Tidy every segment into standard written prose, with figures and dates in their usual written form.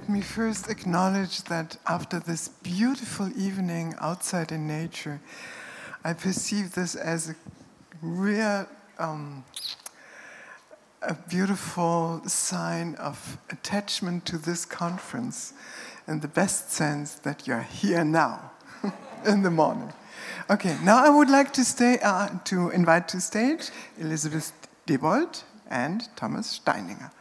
me first acknowledge that after this beautiful evening outside in nature, I perceive this as a real, a beautiful sign of attachment to this conference, in the best sense that you're here now, in the morning. Okay, now I would like to invite to stage Elisabeth Debold and Thomas Steininger.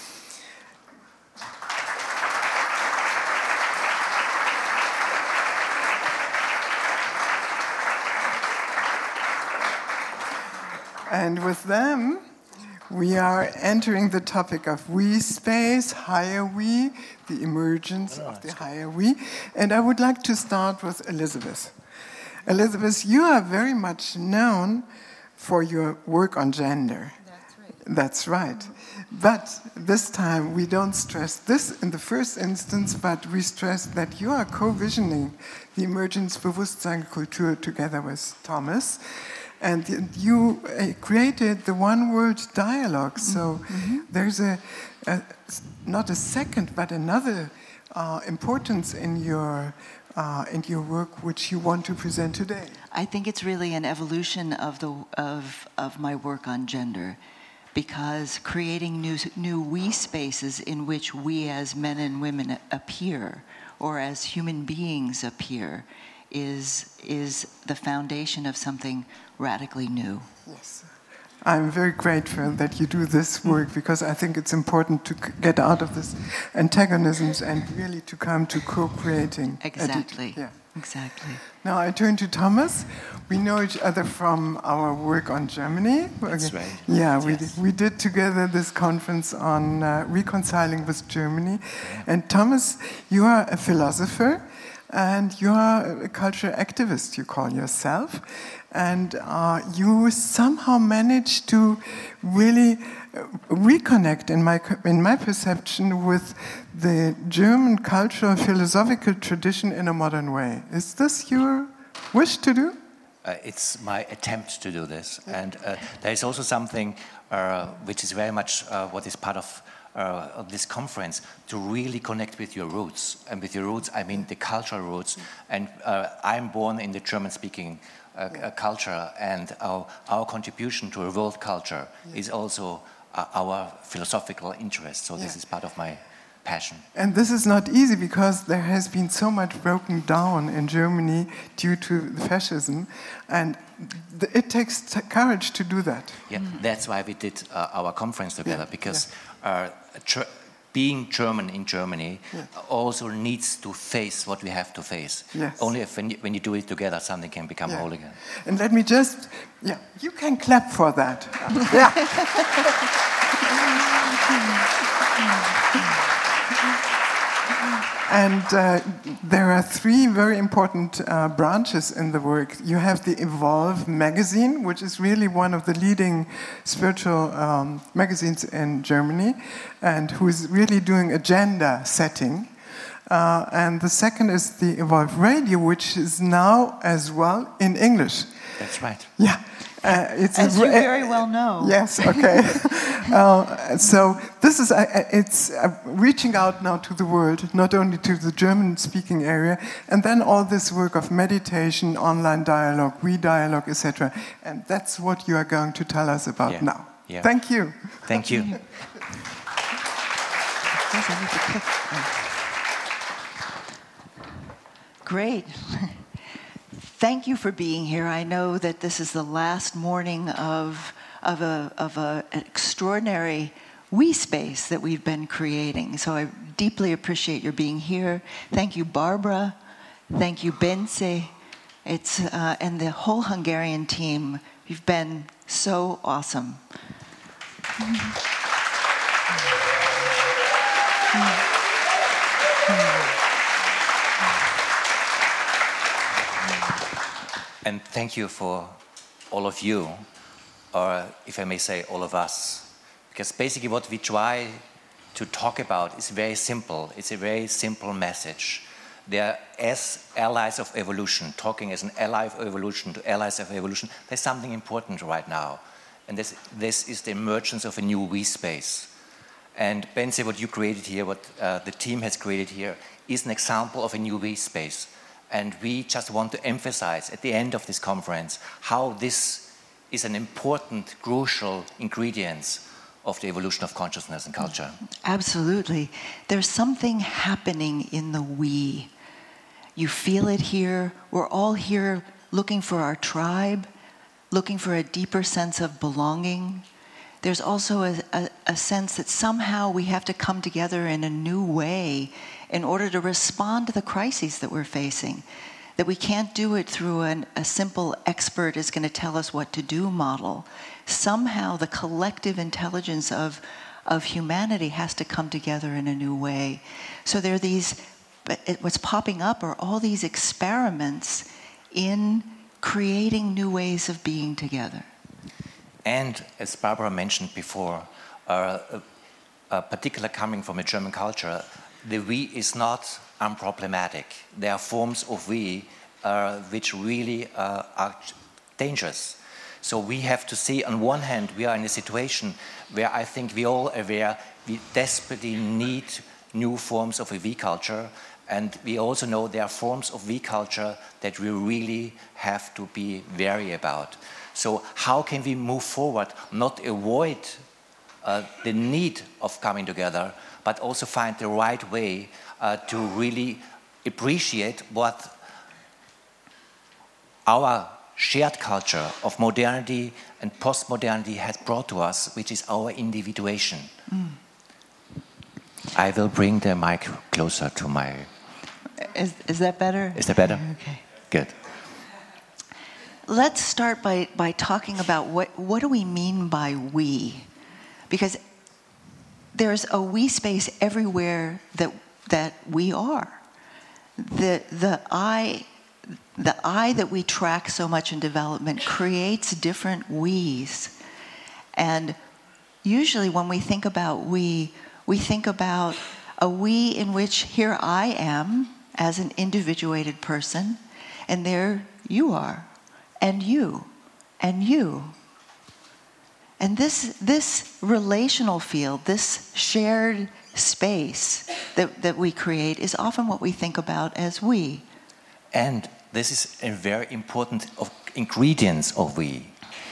And with them, we are entering the topic of we space, higher we, the emergence of the higher we. And I would like to start with Elisabeth. Elisabeth, you are very much known for your work on gender. That's right. That's right. But this time we don't stress this in the first instance, but we stress that you are co-visioning the emergence Bewusstseinskultur together with Thomas. And you created the One World Dialogue. So there's not a second, but another importance in your work which you want to present today. I think it's really an evolution of my work on gender, because creating new we spaces in which we as men and women appear, or as human beings appear, is the foundation of something radically new. Yes. I'm very grateful that you do this work, because I think it's important to get out of this antagonisms and really to come to co-creating. Exactly. Yeah. Exactly. Now I turn to Thomas. We know each other from our work on Germany. That's right. Yeah, yes. we did together this conference on reconciling with Germany. And Thomas, you are a philosopher and you are a cultural activist, you call yourself. And you somehow managed to really reconnect, in my perception, with the German cultural philosophical tradition in a modern way. Is this your wish to do? It's my attempt to do this. And there is also something which is very much what is part of this conference, to really connect with your roots. And with your roots, I mean the cultural roots. And I'm born in the German-speaking culture, and our contribution to a world culture is also our philosophical interest. So this is part of my passion. And this is not easy, because there has been so much broken down in Germany due to fascism, and it takes courage to do that. Yeah, that's why we did our conference together, because being German in Germany also needs to face what we have to face. Yes. Only when you do it together, something can become whole again. And let me just, you can clap for that. And there are three very important branches in the work. You have the Evolve magazine, which is really one of the leading spiritual magazines in Germany, and who is really doing agenda setting. And the second is the Evolve Radio, which is now as well in English. That's right. Yeah. As you very well know. Yes, okay. So this is, it's reaching out now to the world, not only to the German-speaking area, and then all this work of meditation, online dialogue, we-dialogue, etc. And that's what you are going to tell us about now. Yeah. Thank you. Thank you. Great. Thank you for being here. I know that this is the last morning of an extraordinary we space that we've been creating. So I deeply appreciate your being here. Thank you, Barbara. Thank you, Bence. And the whole Hungarian team. You've been so awesome. And thank you for all of you, or if I may say, all of us. Because basically what we try to talk about is very simple. It's a very simple message. They are as allies of evolution, talking as an ally of evolution to allies of evolution. There's something important right now. And this is the emergence of a new we space. And Benze, what you created here, what the team has created here, is an example of a new we space. And we just want to emphasize at the end of this conference how this is an important, crucial ingredient of the evolution of consciousness and culture. Absolutely. There's something happening in the we. You feel it here. We're all here looking for our tribe, looking for a deeper sense of belonging. There's also a sense that somehow we have to come together in a new way in order to respond to the crises that we're facing. That we can't do it through a simple expert is going to tell us what to do model. Somehow the collective intelligence of humanity has to come together in a new way. So there are these, what's popping up are all these experiments in creating new ways of being together. And as Barbara mentioned before, particularly coming from a German culture, the we is not unproblematic. There are forms of we which really are dangerous. So we have to see, on one hand, we are in a situation where I think we all aware we desperately need new forms of a we culture, and we also know there are forms of we culture that we really have to be wary about. So how can we move forward, not avoid the need of coming together, but also find the right way to really appreciate what our shared culture of modernity and postmodernity has brought to us, which is our individuation. I will bring the mic closer to my... Is that better? Is that better? Okay. Good. Let's start by talking about what do we mean by we? Because there's a we space everywhere that we are. The I that we track so much in development creates different we's. And usually when we think about we think about a we in which here I am as an individuated person, and there you are, and you, and you. And this relational field, this shared space that we create is often what we think about as we. And this is a very important ingredient of we.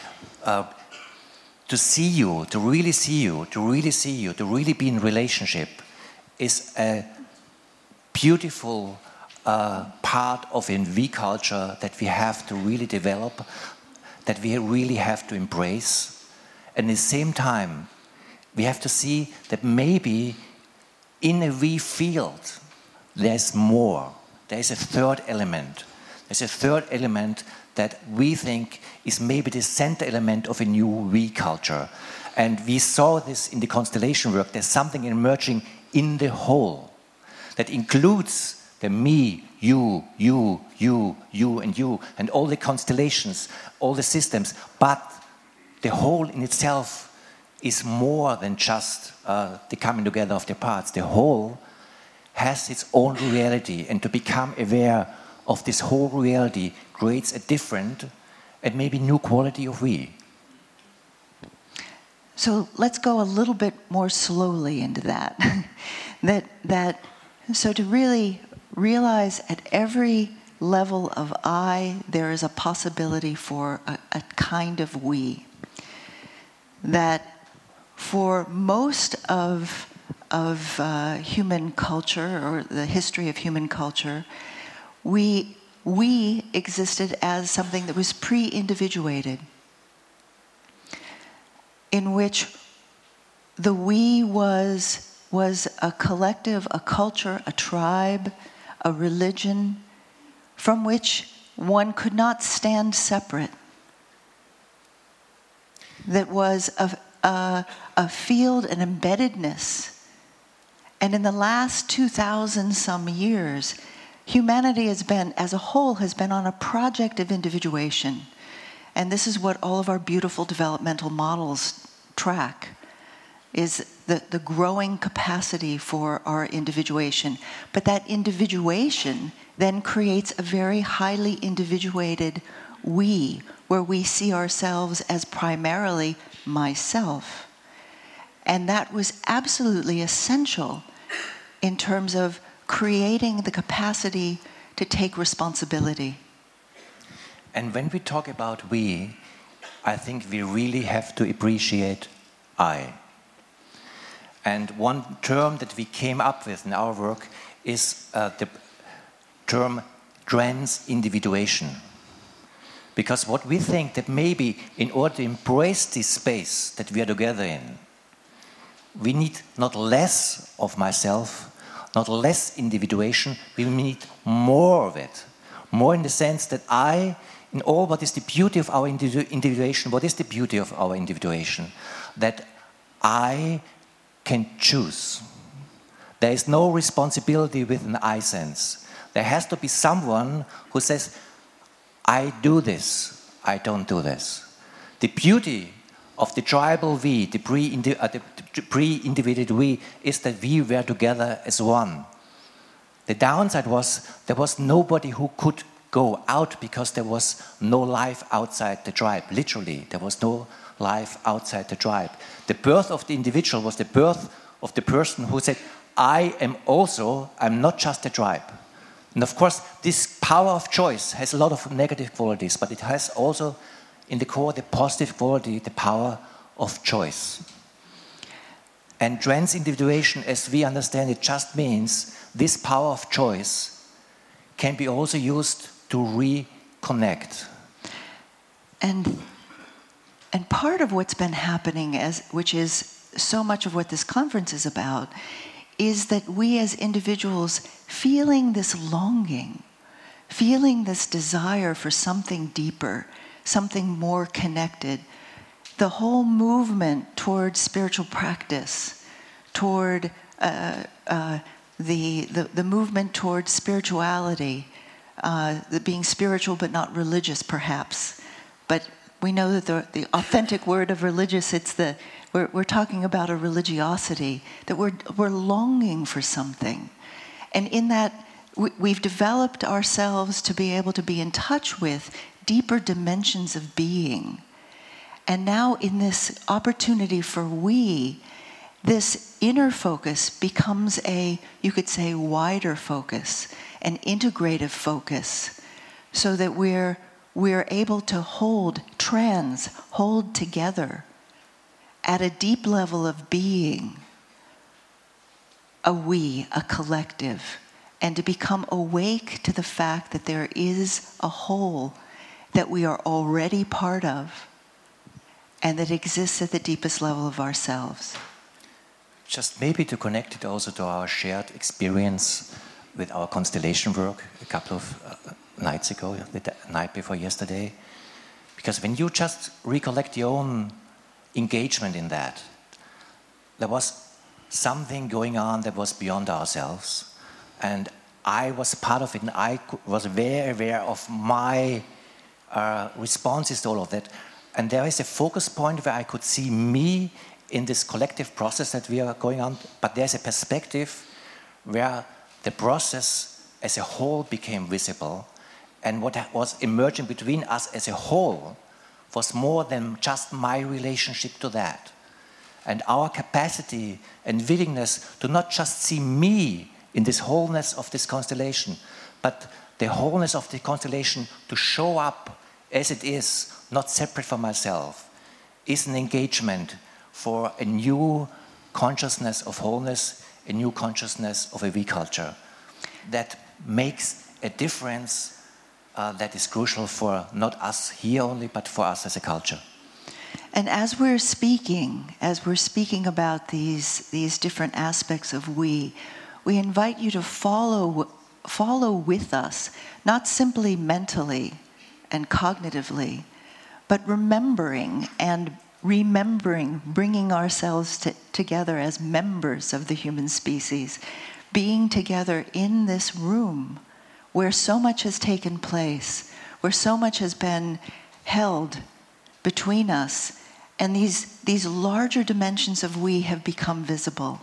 To see you, to really see you, to really see you, to really be in relationship is a beautiful part of a we culture that we have to really develop, that we really have to embrace. And at the same time, we have to see that maybe in a we field, there's more. There's a third element. There's a third element that we think is maybe the center element of a new we culture. And we saw this in the constellation work. There's something emerging in the whole that includes the me, you, and you, and all the constellations, all the systems. But the whole in itself is more than just the coming together of the parts. The whole has its own reality, and to become aware of this whole reality creates a different and maybe new quality of we. So let's go a little bit more slowly into that. So to really realize at every level of I, there is a possibility for a kind of we. That for most of human culture, or the history of human culture, we existed as something that was pre-individuated, in which the we was a collective, a culture, a tribe, a religion, from which one could not stand separate. That was a field, an embeddedness. And in the last 2,000 some years, humanity has been, as a whole, has been on a project of individuation. And this is what all of our beautiful developmental models track, is the growing capacity for our individuation. But that individuation then creates a very highly individuated we, where we see ourselves as primarily myself. And that was absolutely essential in terms of creating the capacity to take responsibility. And when we talk about we, I think we really have to appreciate I. And one term that we came up with in our work is the term trans-individuation. Because what we think that maybe in order to embrace this space that we are together in, we need not less of myself, not less individuation, we need more of it. More in the sense that I, in all what is the beauty of our individuation, what is the beauty of our individuation? That I can choose. There is no responsibility with an I sense. There has to be someone who says, I do this, I don't do this. The beauty of the tribal we, the pre-individuated we, is that we were together as one. The downside was there was nobody who could go out because there was no life outside the tribe. Literally, there was no life outside the tribe. The birth of the individual was the birth of the person who said, I'm not just a tribe. And of course, this power of choice has a lot of negative qualities, but it has also in the core the positive quality, the power of choice. And trans-individuation, as we understand it, just means this power of choice can be also used to reconnect. And part of what's been happening, which is so much of what this conference is about, is that we as individuals feeling this longing, feeling this desire for something deeper, something more connected, the whole movement toward spiritual practice, toward the movement toward spirituality, the being spiritual but not religious perhaps, but we know that the authentic word of religious, we're talking about a religiosity, that we're longing for something. And in that, we've developed ourselves to be able to be in touch with deeper dimensions of being. And now in this opportunity for we, this inner focus becomes you could say, wider focus, an integrative focus, so that we're able to hold together at a deep level of being, a collective, and to become awake to the fact that there is a whole that we are already part of and that exists at the deepest level of ourselves. Just maybe to connect it also to our shared experience with our constellation work a couple of nights ago, the night before yesterday. Because when you just recollect your own engagement in that, there was something going on that was beyond ourselves. And I was part of it, and I was very aware of my responses to all of that. And there is a focus point where I could see me in this collective process that we are going on, but there's a perspective where the process as a whole became visible, and what was emerging between us as a whole was more than just my relationship to that. And our capacity and willingness to not just see me in this wholeness of this constellation, but the wholeness of the constellation to show up as it is, not separate from myself, is an engagement for a new consciousness of wholeness, a new consciousness of a we culture that makes a difference that is crucial for not us here only, but for us as a culture. And as we're speaking about these different aspects of we invite you to follow with us, not simply mentally and cognitively, but remembering, bringing ourselves together as members of the human species, being together in this room where so much has taken place, where so much has been held between us, and these larger dimensions of we have become visible.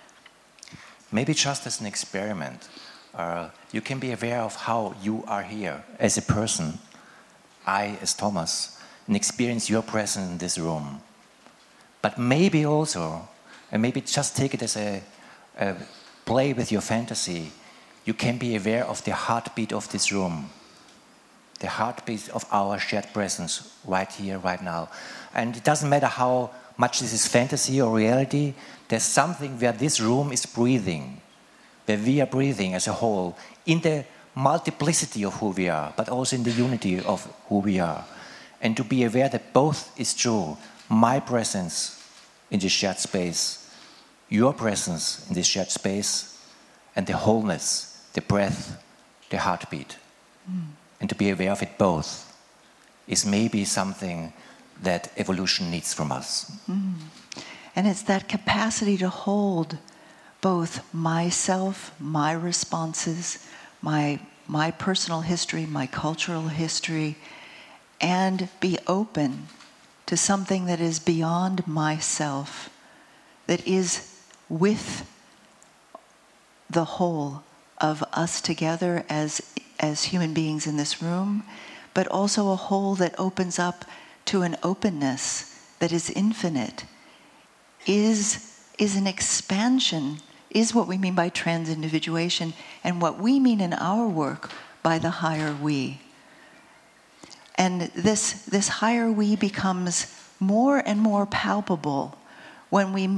Maybe just as an experiment, you can be aware of how you are here as a person, I as Thomas, and experience your presence in this room. But maybe also And maybe just take it as a play with your fantasy. You can be aware of the heartbeat of this room, the heartbeat of our shared presence right here, right now. And it doesn't matter how much this is fantasy or reality, there's something where this room is breathing, where we are breathing as a whole, in the multiplicity of who we are, but also in the unity of who we are. And to be aware that both is true, my presence in this shared space, your presence in this shared space, and the wholeness, the breath, the heartbeat. And to be aware of it both is maybe something that evolution needs from us. And it's that capacity to hold both myself, my responses, my personal history, my cultural history, and be open to something that is beyond myself, that is with the whole of us together as human beings in this room, but also a whole that opens up to an openness that is infinite, is an expansion, is what we mean by trans-individuation, and what we mean in our work by the higher we. And this higher we becomes more and more palpable when we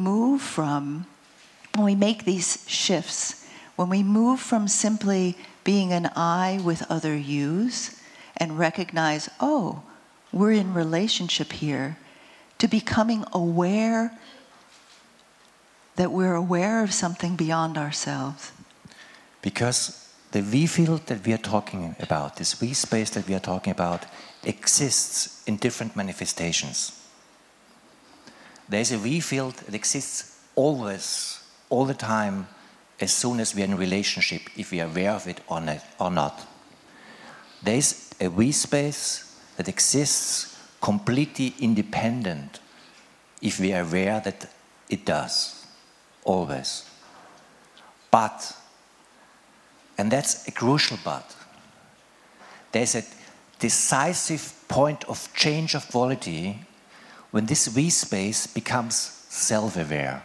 make these shifts, when we move from simply being an I with other yous and recognize, oh, we're in relationship here, to becoming aware that we're aware of something beyond ourselves. Because the we field that we are talking about, this we space that we are talking about, exists in different manifestations. There's a we field that exists always, all the time, as soon as we are in a relationship, if we are aware of it or not. There's a we space that exists completely independent if we are aware that it does, always. But, and that's a crucial but, there's a decisive point of change of quality when this we space becomes self-aware.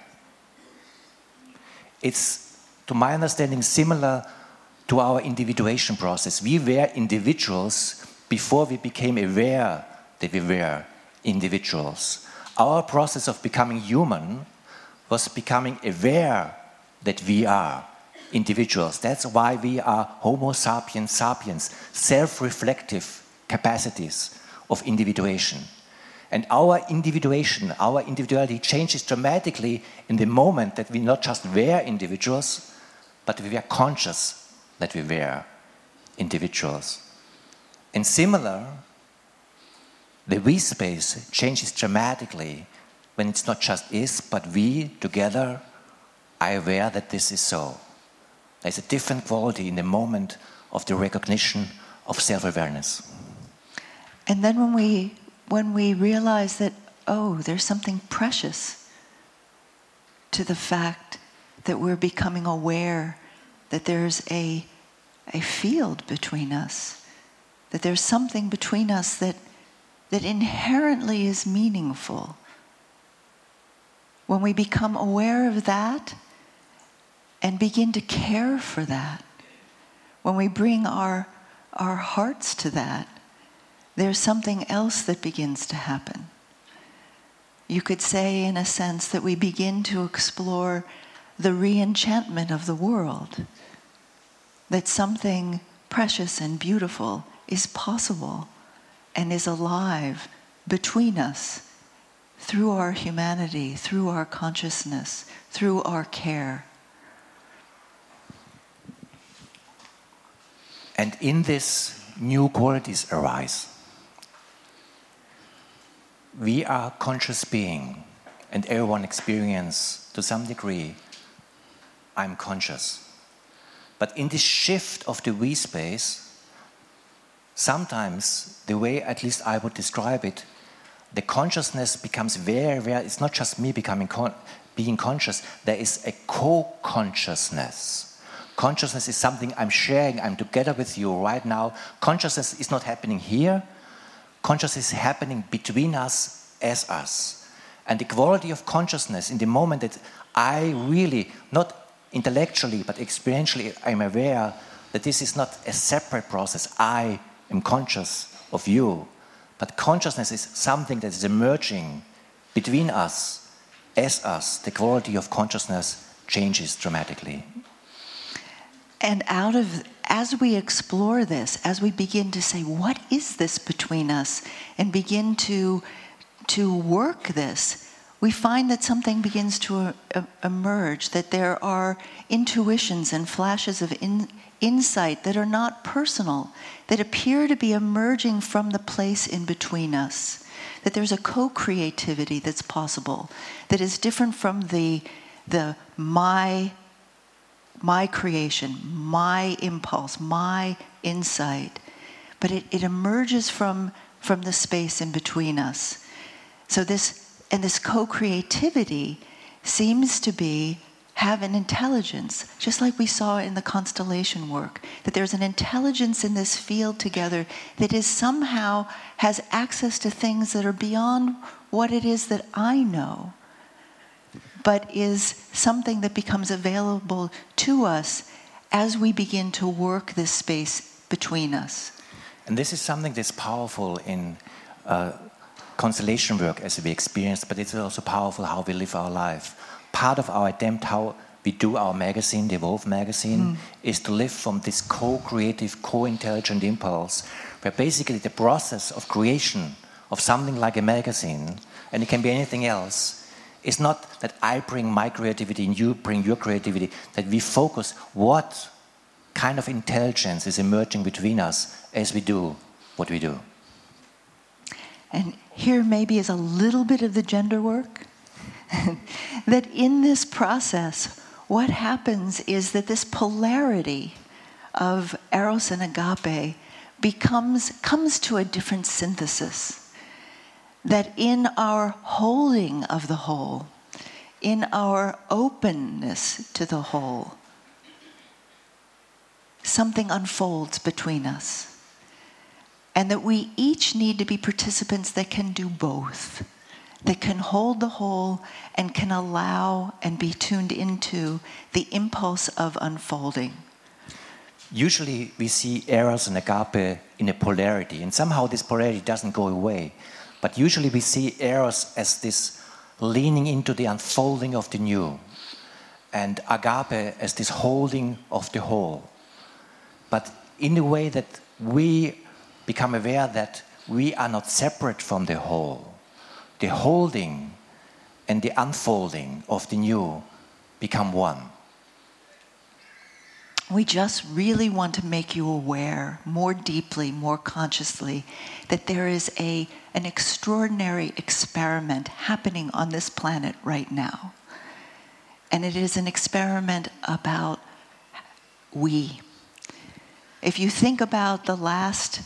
It's, to my understanding, similar to our individuation process. We were individuals before we became aware that we were individuals. Our process of becoming human was becoming aware that we are individuals. That's why we are Homo sapiens sapiens, self-reflective capacities of individuation. And our individuation, our individuality changes dramatically in the moment that we not just were individuals, but we were conscious that we were individuals. And similar, the we space changes dramatically when it's not just is, but we together are aware that this is so. There's a different quality in the moment of the recognition of self-awareness. And then when we realize that, oh, there's something precious to the fact that we're becoming aware that there's a field between us, that there's something between us that inherently is meaningful. When we become aware of that and begin to care for that, when we bring our hearts to that, there's something else that begins to happen. You could say, in a sense, that we begin to explore the re-enchantment of the world, that something precious and beautiful is possible and is alive between us through our humanity, through our consciousness, through our care. And in this, new qualities arise. We are conscious being, and everyone experiences, to some degree, I'm conscious. But in this shift of the we space, sometimes, the way at least I would describe it, the consciousness becomes very, very, it's not just me being conscious, there is a co-consciousness. Consciousness is something I'm sharing, I'm together with you right now. Consciousness is not happening here. Consciousness is happening between us as us. And the quality of consciousness in the moment that I really, not intellectually but experientially, I'm aware that this is not a separate process. I am conscious of you, but consciousness is something that is emerging between us, as us. The quality of consciousness changes dramatically. And as we explore this, as we begin to say, what is this between us, and begin to work this, we find that something begins to emerge, that there are intuitions and flashes of insight that are not personal, that appear to be emerging from the place in between us, that there's a co-creativity that's possible, that is different from the my creation, my impulse, my insight, but it emerges from the space in between us. So this co-creativity seems to have an intelligence, just like we saw in the constellation work, that there's an intelligence in this field together that is somehow has access to things that are beyond what it is that I know, but is something that becomes available to us as we begin to work this space between us. And this is something that's powerful in constellation work as we experience, but it's also powerful how we live our life. Part of our attempt, how we do our magazine, the Evolve magazine, is to live from this co-creative, co-intelligent impulse, where basically the process of creation of something like a magazine, and it can be anything else, it's not that I bring my creativity and you bring your creativity, that we focus what kind of intelligence is emerging between us as we do what we do. And here maybe is a little bit of the gender work. That in this process, what happens is that this polarity of eros and agape comes to a different synthesis. That in our holding of the whole, in our openness to the whole, something unfolds between us. And that we each need to be participants that can do both, that can hold the whole and can allow and be tuned into the impulse of unfolding. Usually we see eros and agape in a polarity, and somehow this polarity doesn't go away. But usually we see eros as this leaning into the unfolding of the new, and agape as this holding of the whole. But in a way that we become aware that we are not separate from the whole. The holding and the unfolding of the new become one. We just really want to make you aware more deeply, more consciously, that there is an extraordinary experiment happening on this planet right now. And it is an experiment about we. If you think about the last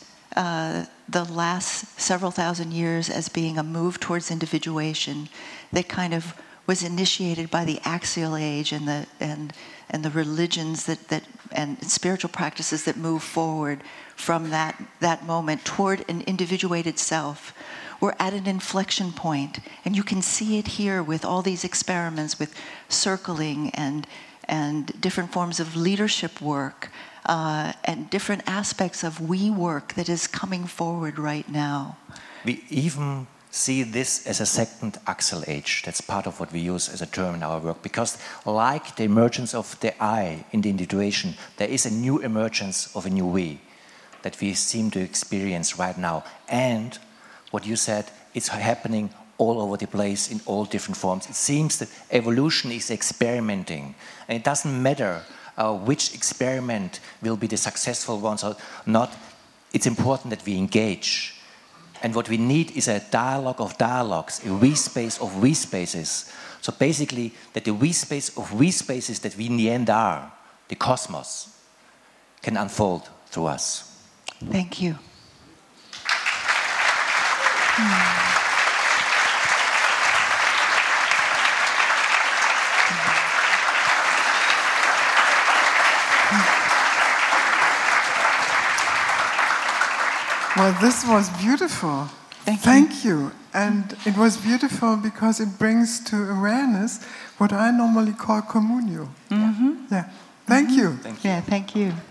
several thousand years as being a move towards individuation that kind of was initiated by the axial age and the religions that and spiritual practices that move forward from that moment toward an individuated self, we're at an inflection point, and you can see it here with all these experiments with circling and different forms of leadership work. And different aspects of we work that is coming forward right now. We even see this as a second axial age. That's part of what we use as a term in our work, because like the emergence of the I in the individuation, there is a new emergence of a new we that we seem to experience right now. And what you said, it's happening all over the place in all different forms. It seems that evolution is experimenting, and it doesn't matter which experiment will be the successful ones or not. It's important that we engage. And what we need is a dialogue of dialogues, a we space of we spaces. So basically, that the we space of we spaces that we in the end are, the cosmos, can unfold through us. Thank you. Well, this was beautiful. Thank Thank you. And it was beautiful because it brings to awareness what I normally call communio. Yeah. Thank you. Thank you. Yeah, thank you.